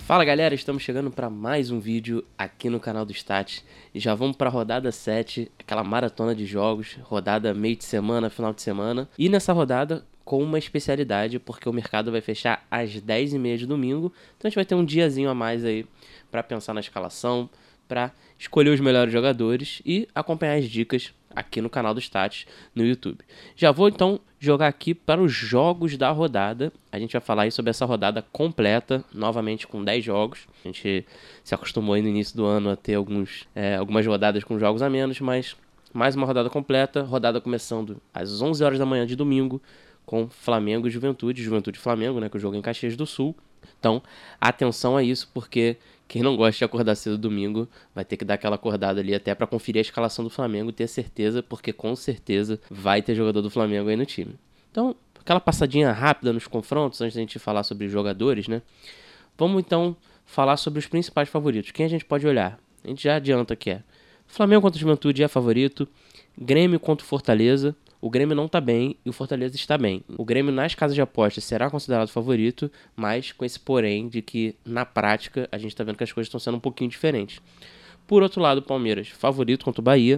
Fala galera, estamos chegando para mais um vídeo aqui no canal do Stats e já vamos para a rodada 7, aquela maratona de jogos, rodada meio de semana, final de semana. E nessa rodada com uma especialidade, porque o mercado vai fechar às 10h30 de domingo, então a gente vai ter um diazinho a mais aí para pensar na escalação, para escolher os melhores jogadores e acompanhar as dicas aqui no canal do Stats no YouTube. Já vou então jogar aqui para os jogos da rodada. A gente vai falar aí sobre essa rodada completa, novamente com 10 jogos. A gente se acostumou aí no início do ano a ter algumas rodadas com jogos a menos, mas mais uma rodada completa. Rodada começando às 11 horas da manhã de domingo com Flamengo e Juventude. Juventude e Flamengo, né, que o jogo é em Caxias do Sul. Então, atenção a isso, porque quem não gosta de acordar cedo domingo vai ter que dar aquela acordada ali até para conferir a escalação do Flamengo e ter certeza, porque com certeza vai ter jogador do Flamengo aí no time. Então, aquela passadinha rápida nos confrontos, antes da gente falar sobre jogadores, né? Vamos então falar sobre os principais favoritos. Quem a gente pode olhar? A gente já adianta que é Flamengo contra o Juventude é favorito, Grêmio contra o Fortaleza. O Grêmio não está bem e o Fortaleza está bem. O Grêmio nas casas de apostas será considerado favorito, mas com esse porém de que na prática a gente está vendo que as coisas estão sendo um pouquinho diferentes. Por outro lado, o Palmeiras favorito contra o Bahia.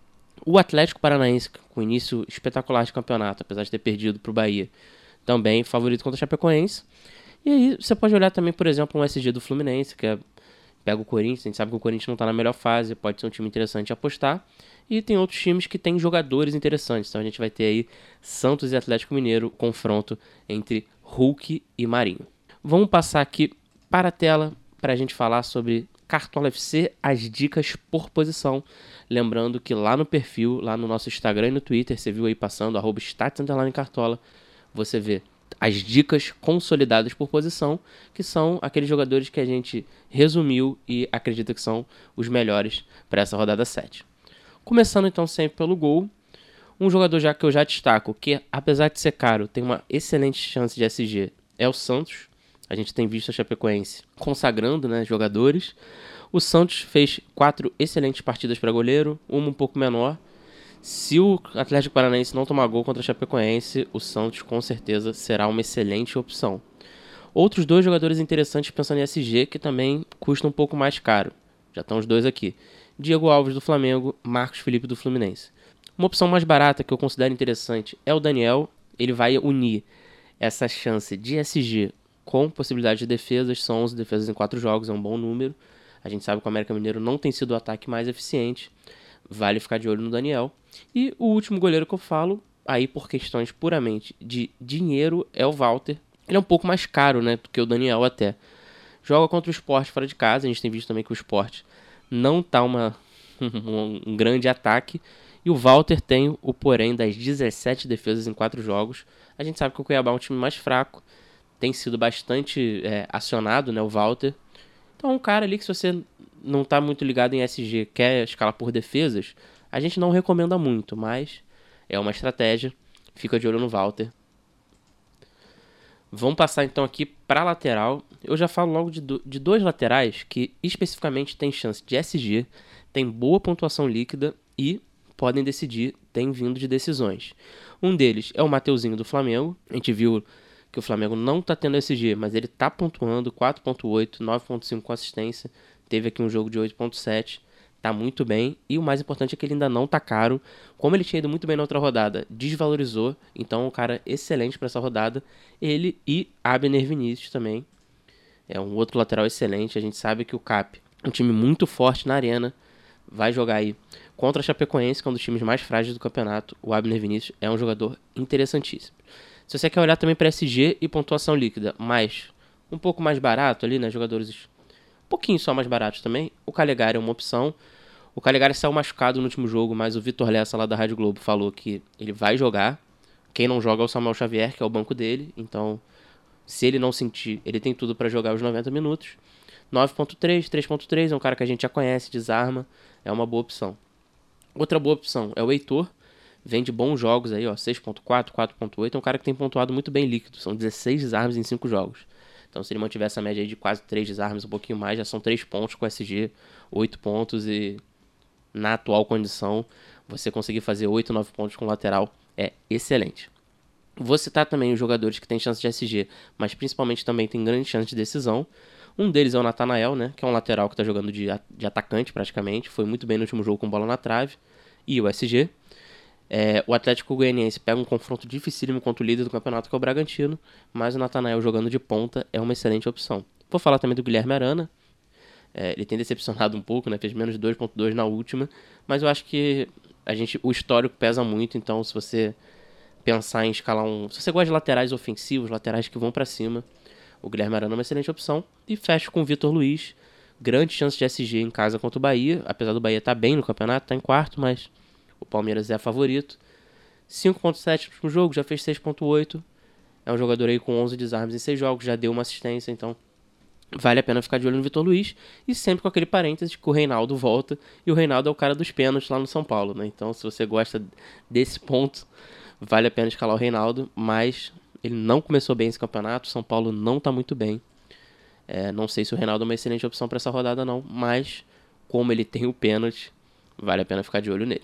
O Atlético Paranaense com início espetacular de campeonato, apesar de ter perdido para o Bahia, também favorito contra o Chapecoense. E aí você pode olhar também, por exemplo, um SG do Fluminense, que pega o Corinthians. A gente sabe que o Corinthians não está na melhor fase, pode ser um time interessante de apostar. E tem outros times que têm jogadores interessantes. Então a gente vai ter aí Santos e Atlético Mineiro, confronto entre Hulk e Marinho. Vamos passar aqui para a tela para a gente falar sobre Cartola FC, as dicas por posição. Lembrando que lá no perfil, lá no nosso Instagram e no Twitter, você viu aí passando, @stats_cartola, você vê as dicas consolidadas por posição, que são aqueles jogadores que a gente resumiu e acredita que são os melhores para essa rodada 7. Começando então sempre pelo gol, um jogador já que eu já destaco, que apesar de ser caro, tem uma excelente chance de SG, é o Santos. A gente tem visto a Chapecoense consagrando, né, jogadores. O Santos fez 4 excelentes partidas para goleiro, uma um pouco menor. Se o Atlético Paranaense não tomar gol contra a Chapecoense, o Santos com certeza será uma excelente opção. Outros dois jogadores interessantes pensando em SG, que também custam um pouco mais caro. Já estão os dois aqui. Diego Alves do Flamengo, Marcos Felipe do Fluminense. Uma opção mais barata que eu considero interessante é o Daniel. Ele vai unir essa chance de SG com possibilidade de defesas. São 11 defesas em 4 jogos, é um bom número. A gente sabe que o América Mineiro não tem sido o ataque mais eficiente. Vale ficar de olho no Daniel. E o último goleiro que eu falo, aí por questões puramente de dinheiro, é o Walter. Ele é um pouco mais caro, né, do que o Daniel até. Joga contra o Sport fora de casa. A gente tem visto também que o Sport não tá um grande ataque. E o Walter tem o porém das 17 defesas em 4 jogos. A gente sabe que o Cuiabá é um time mais fraco. Tem sido bastante acionado, né, o Walter. Então é um cara ali que, se você não tá muito ligado em SG, quer escalar por defesas, a gente não recomenda muito, mas é uma estratégia. Fica de olho no Walter. Vamos passar então aqui para a lateral. Eu já falo logo de dois laterais que especificamente têm chance de SG, tem boa pontuação líquida e podem decidir, tem vindo de decisões. Um deles é o Mateuzinho do Flamengo. A gente viu que o Flamengo não está tendo SG, mas ele está pontuando 4.8, 9.5 com assistência. Teve aqui um jogo de 8.7. Tá muito bem, e o mais importante é que ele ainda não tá caro. Como ele tinha ido muito bem na outra rodada, desvalorizou, então é um cara excelente para essa rodada. Ele e Abner Vinícius também, é um outro lateral excelente. A gente sabe que o CAP é um time muito forte na arena, vai jogar aí contra a Chapecoense, que é um dos times mais frágeis do campeonato. O Abner Vinícius é um jogador interessantíssimo. Se você quer olhar também para SG e pontuação líquida, mas um pouco mais barato ali, né, jogadores um pouquinho só mais baratos também, o Calegari é uma opção. O Calegari saiu machucado no último jogo, mas o Vitor Lessa lá da Rádio Globo falou que ele vai jogar. Quem não joga é o Samuel Xavier, que é o banco dele. Então, se ele não sentir, ele tem tudo para jogar os 90 minutos. 9.3, 3.3, é um cara que a gente já conhece, desarma, é uma boa opção. Outra boa opção é o Heitor, vem de bons jogos aí, ó, 6.4, 4.8, é um cara que tem pontuado muito bem líquido, são 16 desarmes em 5 jogos. Então, se ele mantiver essa média aí de quase 3 desarmes, um pouquinho mais, já são 3 pontos com SG, 8 pontos, e na atual condição, você conseguir fazer 8, 9 pontos com lateral é excelente. Vou citar também os jogadores que têm chance de SG, mas principalmente também tem grande chance de decisão. Um deles é o Natanael, né, que é um lateral que está jogando de atacante praticamente, foi muito bem no último jogo com bola na trave, e o SG. O Atlético Goianiense pega um confronto dificílimo contra o líder do campeonato, que é o Bragantino, mas o Natanael jogando de ponta é uma excelente opção. Vou falar também do Guilherme Arana. Ele tem decepcionado um pouco, né? Fez menos de 2.2 na última, mas eu acho que o histórico pesa muito, então se você pensar em escalar se você gosta de laterais ofensivos, laterais que vão pra cima, o Guilherme Arana é uma excelente opção. E fecho com o Vitor Luiz, grande chance de SG em casa contra o Bahia, apesar do Bahia estar bem no campeonato, está em quarto, mas o Palmeiras é favorito. 5.7 no último jogo, já fez 6.8. É um jogador aí com 11 desarmes em 6 jogos, já deu uma assistência, então vale a pena ficar de olho no Vitor Luiz. E sempre com aquele parênteses que o Reinaldo volta, e o Reinaldo é o cara dos pênaltis lá no São Paulo, né? Então se você gosta desse ponto, vale a pena escalar o Reinaldo, mas ele não começou bem esse campeonato, o São Paulo não está muito bem. Não sei se o Reinaldo é uma excelente opção para essa rodada não, mas como ele tem o pênalti, vale a pena ficar de olho nele.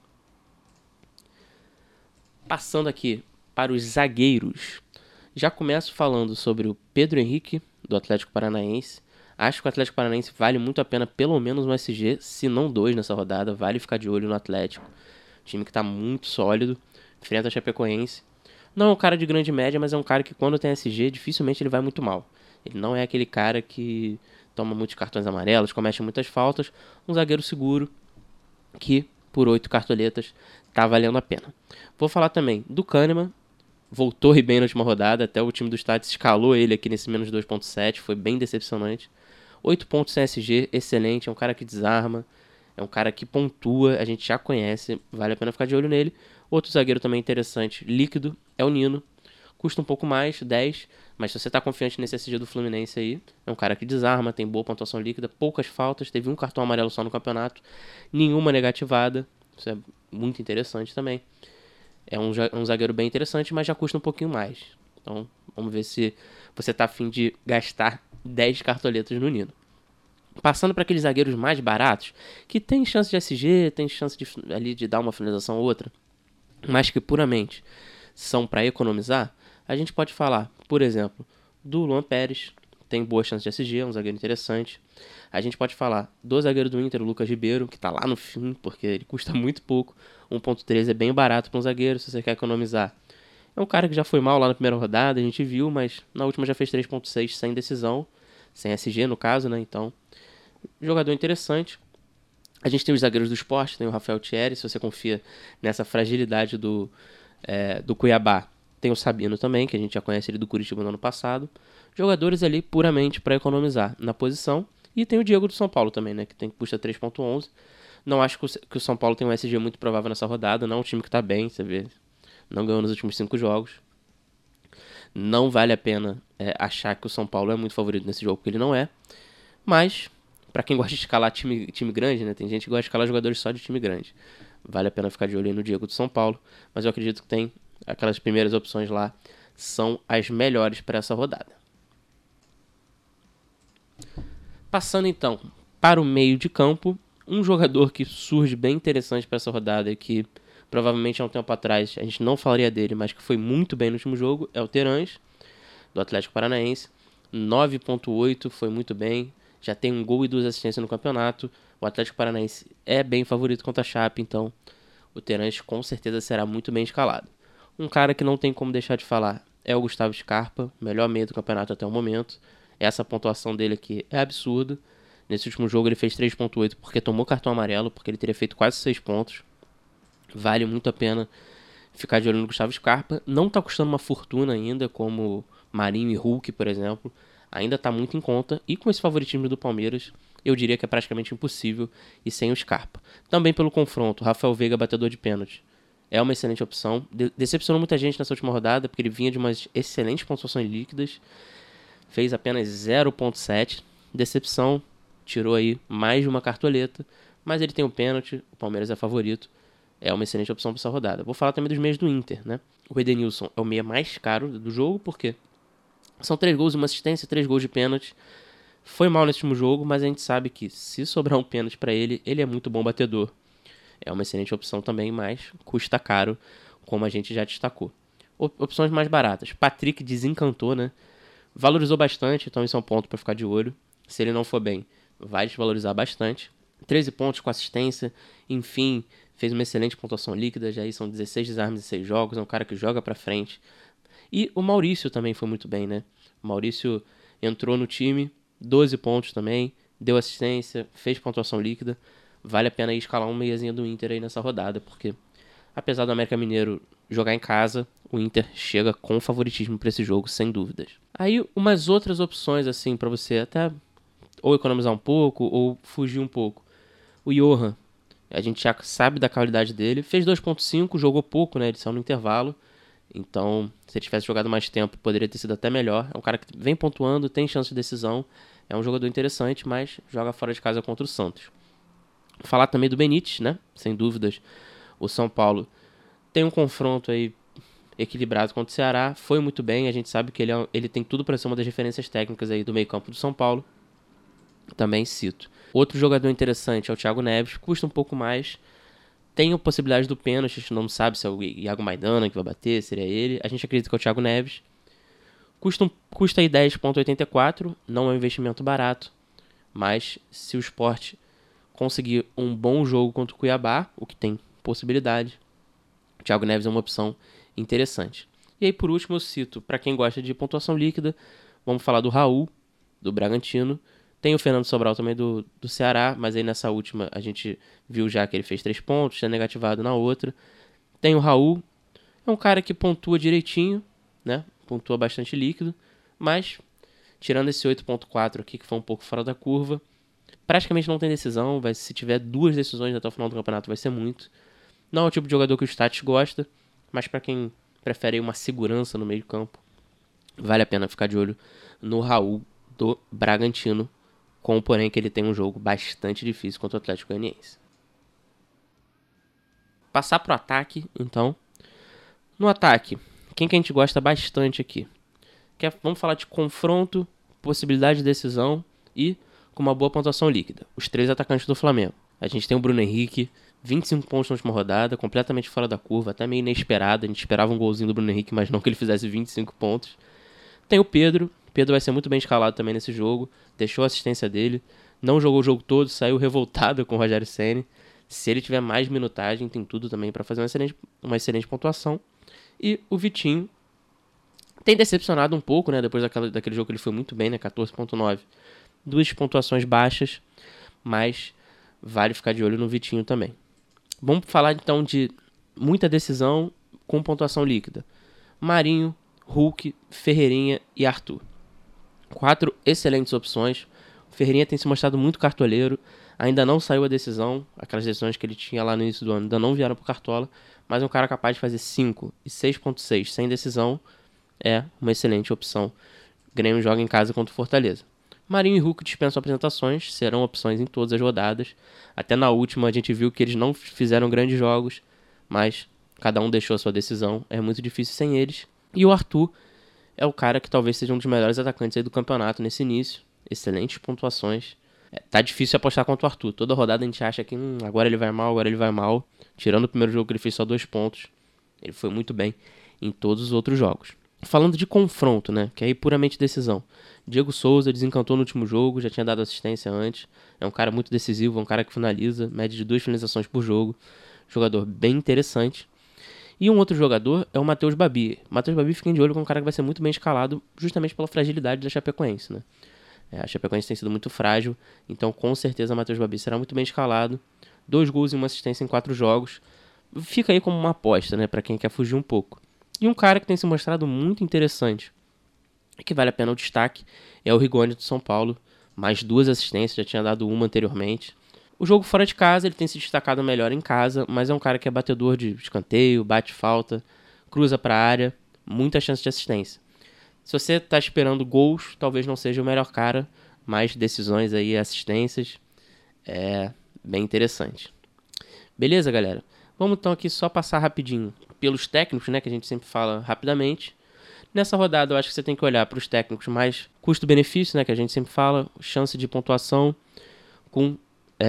Passando aqui para os zagueiros. Já começo falando sobre o Pedro Henrique, do Atlético Paranaense. Acho que o Atlético Paranaense vale muito a pena pelo menos um SG, se não 2 nessa rodada. Vale ficar de olho no Atlético. Time que está muito sólido, enfrenta a Chapecoense. Não é um cara de grande média, mas é um cara que quando tem SG, dificilmente ele vai muito mal. Ele não é aquele cara que toma muitos cartões amarelos, comete muitas faltas. Um zagueiro seguro que, por 8 cartoletas, tá valendo a pena. Vou falar também do Kahneman. Voltou bem na última rodada, até o time do Stats escalou ele aqui nesse menos 2.7, foi bem decepcionante. 8 pontos sem SG, excelente, é um cara que desarma, é um cara que pontua, a gente já conhece, vale a pena ficar de olho nele. Outro zagueiro também interessante, líquido, é o Nino. Custa um pouco mais, 10, mas se você tá confiante nesse SG do Fluminense aí, é um cara que desarma, tem boa pontuação líquida, poucas faltas, teve um cartão amarelo só no campeonato, nenhuma negativada, isso é muito interessante também. É um zagueiro bem interessante, mas já custa um pouquinho mais. Então, vamos ver se você tá afim de gastar 10 cartoletas no Nino. Passando para aqueles zagueiros mais baratos, que tem chance de SG, tem chance de dar uma finalização ou outra, mas que puramente são para economizar, a gente pode falar, por exemplo, do Luan Pérez, tem boa chance de SG, é um zagueiro interessante. A gente pode falar do zagueiro do Inter, o Lucas Ribeiro, que tá lá no fim, porque ele custa muito pouco. 1.13 é bem barato para um zagueiro, se você quer economizar. É um cara que já foi mal lá na primeira rodada, a gente viu, mas na última já fez 3.6 sem decisão, sem SG no caso, né? Então, jogador interessante. A gente tem os zagueiros do Sport, tem o Rafael Thierry, se você confia nessa fragilidade do Cuiabá. Tem o Sabino também, que a gente já conhece ele do Curitiba no ano passado. Jogadores ali puramente para economizar na posição. E tem o Diego do São Paulo também, né? Que custa 3.11. Não acho que o São Paulo tem um SG muito provável nessa rodada. Não é um time que tá bem, você vê. Não ganhou nos últimos 5 jogos. Não vale a pena achar que o São Paulo é muito favorito nesse jogo, porque ele não é. Mas, para quem gosta de escalar time grande, né? Tem gente que gosta de escalar jogadores só de time grande. Vale a pena ficar de olho aí no Diego do São Paulo. Mas eu acredito que tem aquelas primeiras opções lá são as melhores para essa rodada. Passando então para o meio de campo, um jogador que surge bem interessante para essa rodada e que provavelmente há um tempo atrás a gente não falaria dele, mas que foi muito bem no último jogo, é o Terãs, do Atlético Paranaense. 9.8, foi muito bem, já tem um gol e 2 assistências no campeonato. O Atlético Paranaense é bem favorito contra a Chape, então o Terãs com certeza será muito bem escalado. Um cara que não tem como deixar de falar é o Gustavo Scarpa, melhor meio do campeonato até o momento. Essa pontuação dele aqui é absurda. Nesse último jogo ele fez 3.8 porque tomou cartão amarelo, porque ele teria feito quase 6 pontos. Vale muito a pena ficar de olho no Gustavo Scarpa. Não está custando uma fortuna ainda, como Marinho e Hulk, por exemplo. Ainda está muito em conta. E com esse favoritismo do Palmeiras, eu diria que é praticamente impossível ir sem o Scarpa. Também pelo confronto, Rafael Veiga, batedor de pênalti. É uma excelente opção. Decepcionou muita gente nessa última rodada, porque ele vinha de umas excelentes pontuações líquidas. Fez apenas 0.7. Decepção. Tirou aí mais de uma cartoleta. Mas ele tem um pênalti. O Palmeiras é favorito. É uma excelente opção para essa rodada. Vou falar também dos meias do Inter, né? O Edenilson é o meia mais caro do jogo, porque são 3 gols e uma assistência, 3 gols de pênalti. Foi mal nesse último jogo, mas a gente sabe que se sobrar um pênalti para ele, ele é muito bom batedor. É uma excelente opção também, mas custa caro, como a gente já destacou. Opções mais baratas. Patrick desencantou, né? Valorizou bastante, então isso é um ponto para ficar de olho. Se ele não for bem, vai desvalorizar bastante. 13 pontos com assistência, enfim, fez uma excelente pontuação líquida, já aí são 16 desarmes em 6 jogos, é um cara que joga pra frente. E o Maurício também foi muito bem, né? O Maurício entrou no time, 12 pontos também, deu assistência, fez pontuação líquida. Vale a pena ir escalar um meiazinho do Inter aí nessa rodada, porque apesar do América Mineiro jogar em casa, o Inter chega com favoritismo para esse jogo, sem dúvidas. Aí umas outras opções assim para você até ou economizar um pouco ou fugir um pouco. O Johan, a gente já sabe da qualidade dele, fez 2.5, jogou pouco, né? Ele saiu no intervalo. Então, se ele tivesse jogado mais tempo, poderia ter sido até melhor. É um cara que vem pontuando, tem chance de decisão. É um jogador interessante, mas joga fora de casa contra o Santos. Falar também do Benítez, né? Sem dúvidas, o São Paulo tem um confronto aí equilibrado contra o Ceará. Foi muito bem, a gente sabe que ele tem tudo para ser uma das referências técnicas aí do meio-campo do São Paulo. Também cito. Outro jogador interessante é o Thiago Neves, custa um pouco mais. Tem a possibilidade do pênalti, a gente não sabe se é o Iago Maidana que vai bater, seria ele. A gente acredita que é o Thiago Neves. Custa aí 10,84, não é um investimento barato. Mas se o Sport conseguir um bom jogo contra o Cuiabá, o que tem possibilidade, o Thiago Neves é uma opção interessante. E aí por último eu cito, para quem gosta de pontuação líquida, vamos falar do Raul, do Bragantino. Tem o Fernando Sobral também do Ceará, mas aí nessa última a gente viu já que ele fez 3 pontos, é negativado na outra. Tem o Raul, é um cara que pontua direitinho, né? Pontua bastante líquido, mas tirando esse 8.4 aqui, que foi um pouco fora da curva, praticamente não tem decisão, se tiver 2 decisões até o final do campeonato vai ser muito. Não é o tipo de jogador que o Stats gosta, mas para quem prefere uma segurança no meio campo, vale a pena ficar de olho no Raul do Bragantino, com o porém que ele tem um jogo bastante difícil contra o Atlético Goianiense. Passar pro ataque, então. No ataque, quem que a gente gosta bastante aqui? Vamos falar de confronto, possibilidade de decisão e com uma boa pontuação líquida. Os 3 atacantes do Flamengo. A gente tem o Bruno Henrique, 25 pontos na última rodada, completamente fora da curva, até meio inesperado. A gente esperava um golzinho do Bruno Henrique, mas não que ele fizesse 25 pontos. Tem o Pedro. Pedro vai ser muito bem escalado também nesse jogo. Deixou a assistência dele. Não jogou o jogo todo, saiu revoltado com o Rogério Ceni. Se ele tiver mais minutagem, tem tudo também para fazer uma excelente pontuação. E o Vitinho tem decepcionado um pouco, né? Depois daquele jogo que ele foi muito bem, né? 14.9. 2 pontuações baixas, mas vale ficar de olho no Vitinho também. Vamos falar então de muita decisão com pontuação líquida. Marinho, Hulk, Ferreirinha e Arthur. 4 excelentes opções. O Ferreirinha tem se mostrado muito cartoleiro. Ainda não saiu a decisão. Aquelas decisões que ele tinha lá no início do ano ainda não vieram pro Cartola. Mas um cara capaz de fazer 5 e 6.6 sem decisão é uma excelente opção. O Grêmio joga em casa contra o Fortaleza. Marinho e Hulk dispensam apresentações. Serão opções em todas as rodadas. Até na última a gente viu que eles não fizeram grandes jogos. Mas cada um deixou a sua decisão. É muito difícil sem eles. E o Arthur é o cara que talvez seja um dos melhores atacantes aí do campeonato nesse início. Excelentes pontuações. Tá difícil apostar contra o Arthur. Toda rodada a gente acha que agora ele vai mal, agora ele vai mal. Tirando o primeiro jogo que ele fez só 2 pontos. Ele foi muito bem em todos os outros jogos. Falando de confronto, né? Que é aí puramente decisão. Diego Souza desencantou no último jogo, já tinha dado assistência antes. É um cara muito decisivo, é um cara que finaliza, média de 2 finalizações por jogo. Jogador bem interessante. E um outro jogador é o Matheus Babi. O Matheus Babi fica de olho com um cara que vai ser muito bem escalado, justamente pela fragilidade da Chapecoense, né? A Chapecoense tem sido muito frágil, então com certeza o Matheus Babi será muito bem escalado. 2 gols e 1 assistência em 4 jogos. Fica aí como uma aposta, né, para quem quer fugir um pouco. E um cara que tem se mostrado muito interessante, e que vale a pena o destaque, é o Rigoni do São Paulo. Mais 2 assistências, já tinha dado uma anteriormente. O jogo fora de casa, ele tem se destacado melhor em casa, mas é um cara que é batedor de escanteio, bate falta, cruza para a área, muita chance de assistência. Se você está esperando gols, talvez não seja o melhor cara, mas decisões aí, assistências, é bem interessante. Beleza, galera? Vamos então aqui só passar rapidinho pelos técnicos, né, que a gente sempre fala rapidamente. Nessa rodada eu acho que você tem que olhar para os técnicos mais custo-benefício, né, que a gente sempre fala, chance de pontuação com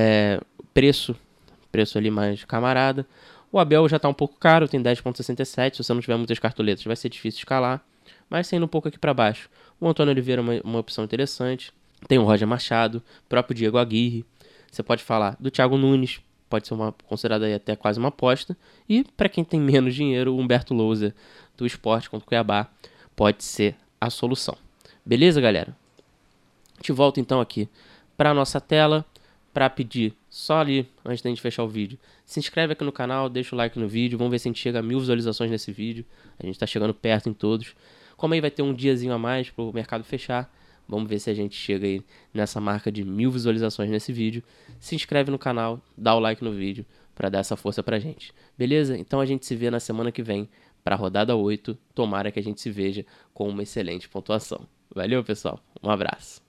preço ali mais camarada. O Abel já está um pouco caro, tem 10.67, se você não tiver muitas cartoletas vai ser difícil escalar. Mas saindo um pouco aqui para baixo, o Antônio Oliveira é uma opção interessante. Tem o Roger Machado, próprio Diego Aguirre. Você pode falar do Thiago Nunes, pode ser considerada aí até quase uma aposta. E para quem tem menos dinheiro, o Humberto Lousa do Sport contra o Cuiabá pode ser a solução. Beleza, galera? A gente volta então aqui para a nossa tela para pedir, só ali, antes da gente fechar o vídeo, se inscreve aqui no canal, deixa o like no vídeo, vamos ver se a gente chega a 1000 visualizações nesse vídeo. A gente está chegando perto em todos. Como aí vai ter um diazinho a mais para o mercado fechar, vamos ver se a gente chega aí nessa marca de 1000 visualizações nesse vídeo. Se inscreve no canal, dá o like no vídeo para dar essa força pra gente. Beleza? Então a gente se vê na semana que vem para a rodada 8. Tomara que a gente se veja com uma excelente pontuação. Valeu, pessoal. Um abraço.